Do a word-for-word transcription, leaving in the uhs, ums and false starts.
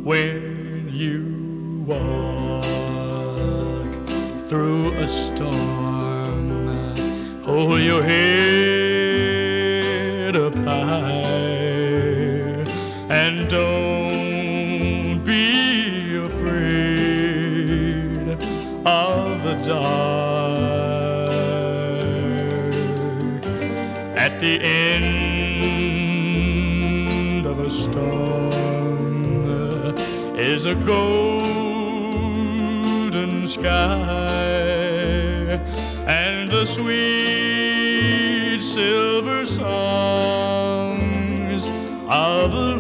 when you walk through a storm. Hold your head up high and don't be afraid of the dark. At the end of a storm is a golden sky and the sweet silver songs of the